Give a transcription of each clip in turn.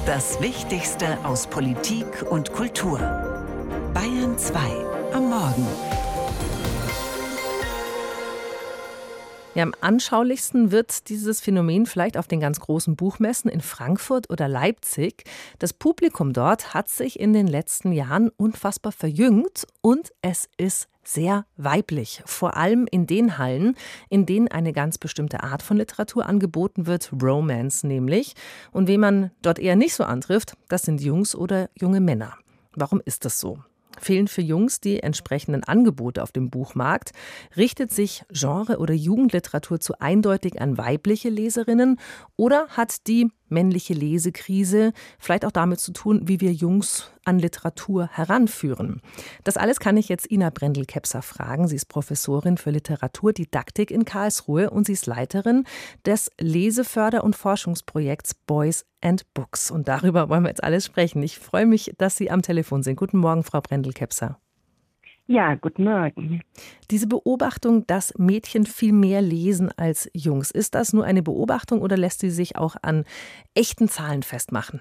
Das Wichtigste aus Politik und Kultur. Bayern 2 am Morgen. Ja, am anschaulichsten wird dieses Phänomen vielleicht auf den ganz großen Buchmessen in Frankfurt oder Leipzig. Das Publikum dort hat sich in den letzten Jahren unfassbar verjüngt und es ist sehr weiblich. Vor allem in den Hallen, in denen eine ganz bestimmte Art von Literatur angeboten wird, Romance nämlich. Und wen man dort eher nicht so antrifft, das sind Jungs oder junge Männer. Warum ist das so? Fehlen für Jungs die entsprechenden Angebote auf dem Buchmarkt? Richtet sich Genre- oder Jugendliteratur zu eindeutig an weibliche Leserinnen? Oder hat die männliche Lesekrise vielleicht auch damit zu tun, wie wir Jungs an Literatur heranführen? Das alles kann ich jetzt Ina Brendel-Kepser fragen. Sie ist Professorin für Literaturdidaktik in Karlsruhe und sie ist Leiterin des Leseförder- und Forschungsprojekts Boys and Books. Und darüber wollen wir jetzt alles sprechen. Ich freue mich, dass Sie am Telefon sind. Guten Morgen, Frau Brendel-Kepser. Ja, guten Morgen. Diese Beobachtung, dass Mädchen viel mehr lesen als Jungs, ist das nur eine Beobachtung oder lässt sie sich auch an echten Zahlen festmachen?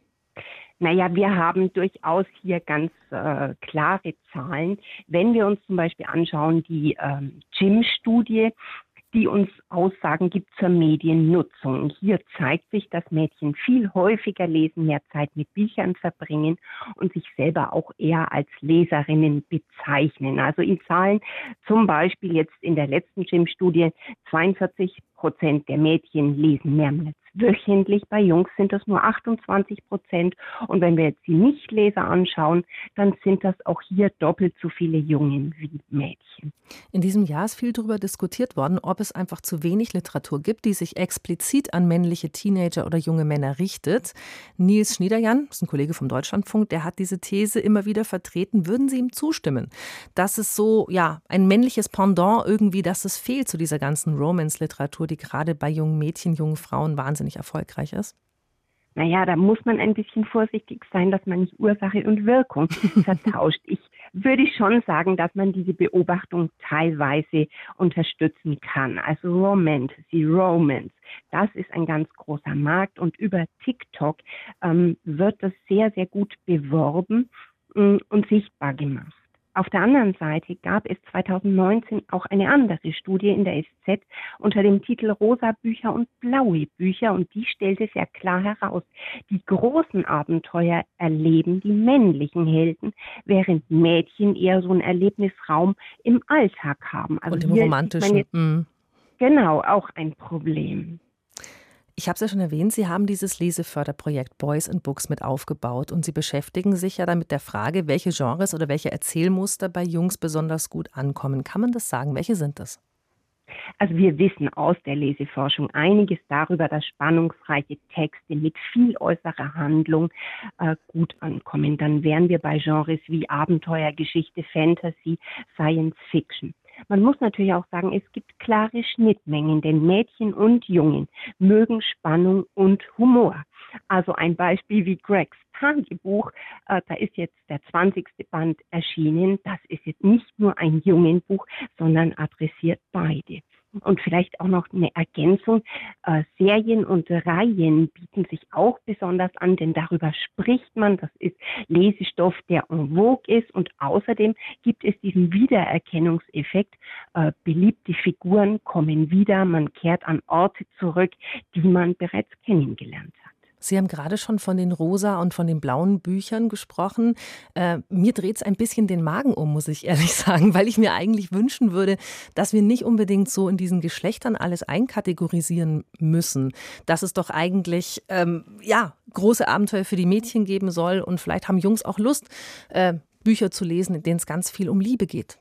Naja, wir haben durchaus hier ganz klare Zahlen. Wenn wir uns zum Beispiel anschauen, die Jim-Studie, die uns Aussagen gibt zur Mediennutzung. Hier zeigt sich, dass Mädchen viel häufiger lesen, mehr Zeit mit Büchern verbringen und sich selber auch eher als Leserinnen bezeichnen. Also in Zahlen, zum Beispiel jetzt in der letzten Jim-Studie, 42% der Mädchen lesen mehrmals wöchentlich. Bei Jungs sind das nur 28%. Und wenn wir jetzt die Nichtleser anschauen, dann sind das auch hier doppelt so viele Jungen wie Mädchen. In diesem Jahr ist viel darüber diskutiert worden, ob es einfach zu wenig Literatur gibt, die sich explizit an männliche Teenager oder junge Männer richtet. Nils Schniederjan, das ist ein Kollege vom Deutschlandfunk, der hat diese These immer wieder vertreten. Würden Sie ihm zustimmen, dass es so, ja, ein männliches Pendant irgendwie, dass es fehlt zu dieser ganzen Romance-Literatur, die gerade bei jungen Mädchen, jungen Frauen wahnsinnig erfolgreich ist? Naja, da muss man ein bisschen vorsichtig sein, dass man nicht Ursache und Wirkung vertauscht. Ich würde schon sagen, dass man diese Beobachtung teilweise unterstützen kann. Also Romance, das ist ein ganz großer Markt und über TikTok wird das sehr, sehr gut beworben und sichtbar gemacht. Auf der anderen Seite gab es 2019 auch eine andere Studie in der SZ unter dem Titel Rosa Bücher und blaue Bücher und die stellte sehr klar heraus, die großen Abenteuer erleben die männlichen Helden, während Mädchen eher so einen Erlebnisraum im Alltag haben. Also und im Romantischen. Genau, auch ein Problem. Ich habe es ja schon erwähnt, Sie haben dieses Leseförderprojekt Boys and Books mit aufgebaut und Sie beschäftigen sich ja dann mit der Frage, welche Genres oder welche Erzählmuster bei Jungs besonders gut ankommen. Kann man das sagen? Welche sind das? Also wir wissen aus der Leseforschung einiges darüber, dass spannungsreiche Texte mit viel äußerer Handlung gut ankommen. Dann wären wir bei Genres wie Abenteuer, Geschichte, Fantasy, Science Fiction. Man muss natürlich auch sagen, es gibt klare Schnittmengen, denn Mädchen und Jungen mögen Spannung und Humor. Also ein Beispiel wie Gregs Tagebuch, da ist jetzt der 20. Band erschienen. Das ist jetzt nicht nur ein Jungenbuch, sondern adressiert beide. Und vielleicht auch noch eine Ergänzung. Serien und Reihen bieten sich auch besonders an, denn darüber spricht man. Das ist Lesestoff, der en vogue ist. Und außerdem gibt es diesen Wiedererkennungseffekt. Beliebte Figuren kommen wieder. Man kehrt an Orte zurück, die man bereits kennengelernt hat. Sie haben gerade schon von den rosa und von den blauen Büchern gesprochen. Mir dreht es ein bisschen den Magen um, muss ich ehrlich sagen, weil ich mir eigentlich wünschen würde, dass wir nicht unbedingt so in diesen Geschlechtern alles einkategorisieren müssen. Dass es doch eigentlich große Abenteuer für die Mädchen geben soll und vielleicht haben Jungs auch Lust, Bücher zu lesen, in denen es ganz viel um Liebe geht.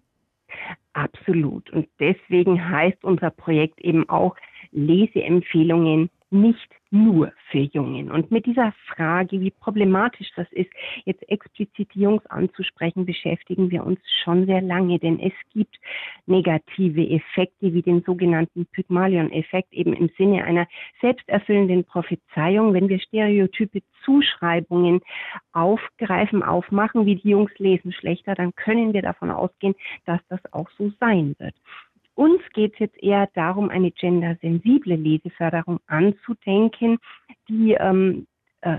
Absolut. Und deswegen heißt unser Projekt eben auch Leseempfehlungen nicht nur für Jungen. Und mit dieser Frage, wie problematisch das ist, jetzt explizit Jungs anzusprechen, beschäftigen wir uns schon sehr lange, denn es gibt negative Effekte wie den sogenannten Pygmalion-Effekt, eben im Sinne einer selbsterfüllenden Prophezeiung, wenn wir stereotype Zuschreibungen aufgreifen, aufmachen, wie die Jungs lesen schlechter, dann können wir davon ausgehen, dass das auch so sein wird. Uns geht es jetzt eher darum, eine gendersensible Leseförderung anzudenken, die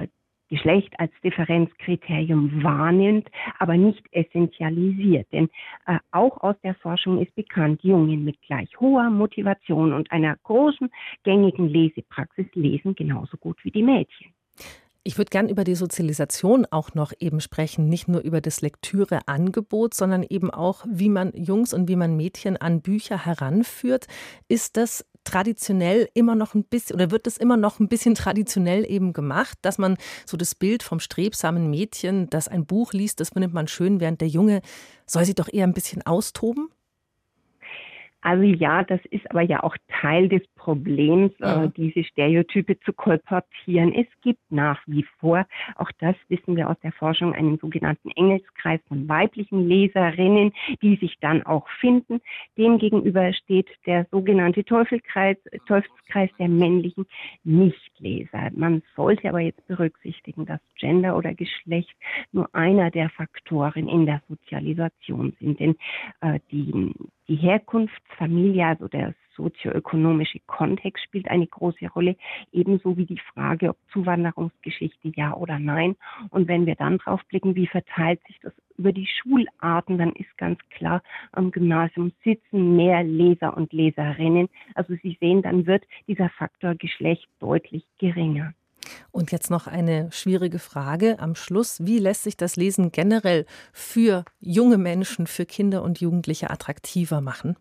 Geschlecht als Differenzkriterium wahrnimmt, aber nicht essentialisiert. Denn auch aus der Forschung ist bekannt, Jungen mit gleich hoher Motivation und einer großen gängigen Lesepraxis lesen genauso gut wie die Mädchen. Ich würde gern über die Sozialisation auch noch eben sprechen, nicht nur über das Lektüreangebot, sondern eben auch, wie man Jungs und wie man Mädchen an Bücher heranführt. Ist das traditionell immer noch ein bisschen oder wird das immer noch ein bisschen traditionell eben gemacht, dass man so das Bild vom strebsamen Mädchen, das ein Buch liest, das findet man schön, während der Junge soll sich doch eher ein bisschen austoben? Also ja, das ist aber ja auch Teil des Problems, diese Stereotype zu kolportieren. Es gibt nach wie vor, auch das wissen wir aus der Forschung, einen sogenannten Engelskreis von weiblichen Leserinnen, die sich dann auch finden. Demgegenüber steht der sogenannte Teufelskreis der männlichen Nichtleser. Man sollte aber jetzt berücksichtigen, dass Gender oder Geschlecht nur einer der Faktoren in der Sozialisation sind. Denn die Herkunftsfamilie, also der sozioökonomische Kontext spielt eine große Rolle, ebenso wie die Frage, ob Zuwanderungsgeschichte ja oder nein. Und wenn wir dann drauf blicken, wie verteilt sich das über die Schularten, dann ist ganz klar, am Gymnasium sitzen mehr Leser und Leserinnen. Also Sie sehen, dann wird dieser Faktor Geschlecht deutlich geringer. Und jetzt noch eine schwierige Frage am Schluss. Wie lässt sich das Lesen generell für junge Menschen, für Kinder und Jugendliche attraktiver machen?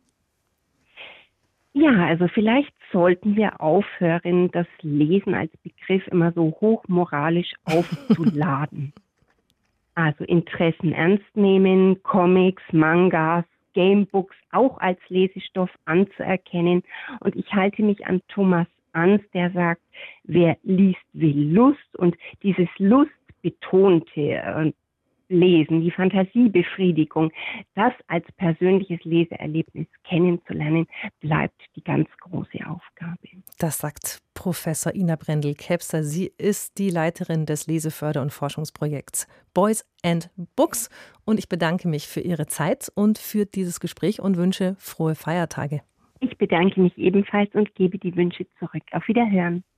Ja, also vielleicht sollten wir aufhören, das Lesen als Begriff immer so hochmoralisch aufzuladen. Also Interessen ernst nehmen, Comics, Mangas, Gamebooks auch als Lesestoff anzuerkennen. Und ich halte mich an Thomas Ans, der sagt, wer liest, will Lust. Und dieses lustbetonte Lesen, die Fantasiebefriedigung, das als persönliches Leseerlebnis kennenzulernen, bleibt die ganz große Aufgabe. Das sagt Professor Ina Brendel-Kepser. Sie ist die Leiterin des Leseförder- und Forschungsprojekts Boys and Books. Und ich bedanke mich für Ihre Zeit und für dieses Gespräch und wünsche frohe Feiertage. Ich bedanke mich ebenfalls und gebe die Wünsche zurück. Auf Wiederhören.